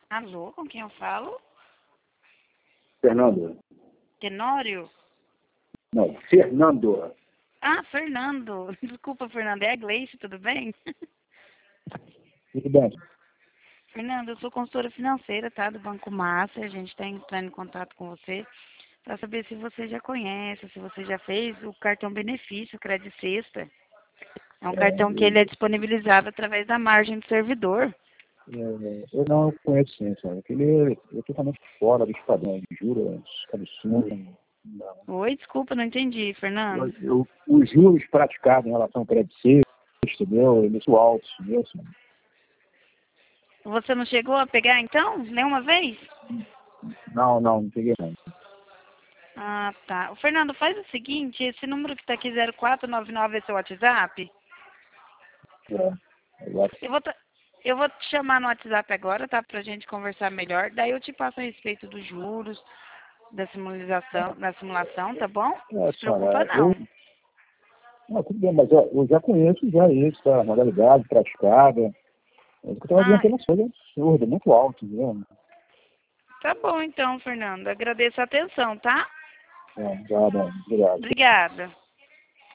Alô, com quem eu falo? Fernando. Tenório? Não, Fernando. Ah, Fernando. Desculpa, Fernando. É a Gleice, tudo bem? Tudo bem? Fernando, eu sou consultora financeira, tá? Do Banco Master. A gente está entrando em contato com você para saber se você já conhece, se você já fez o cartão benefício, Crédito Sexta. É um cartão que ele é disponibilizado através da margem do servidor. Eu não conheço sim, sabe? Ele é totalmente fora dos padrões de juros, absurdos. Oi, desculpa, não entendi, Fernando. Os juros praticados em relação ao crédito C, entendeu? Eles são altos, entendeu? Você não chegou a pegar, então? Nenhuma vez? Não peguei não. Ah, tá. Fernando, faz o seguinte, esse número que está aqui, 0499, é seu WhatsApp? Agora, Eu vou te chamar no WhatsApp agora, tá? Pra gente conversar melhor. Daí eu te passo a respeito dos juros, da simulação, tá bom? Não se preocupa, não. tudo bem, mas eu já conheço já isso, a modalidade praticada. Eu estava dizendo Ah, que é uma coisa absurda, muito alto, entendeu? tá bom então, Fernando. Agradeço a atenção, tá? Obrigado. Obrigada.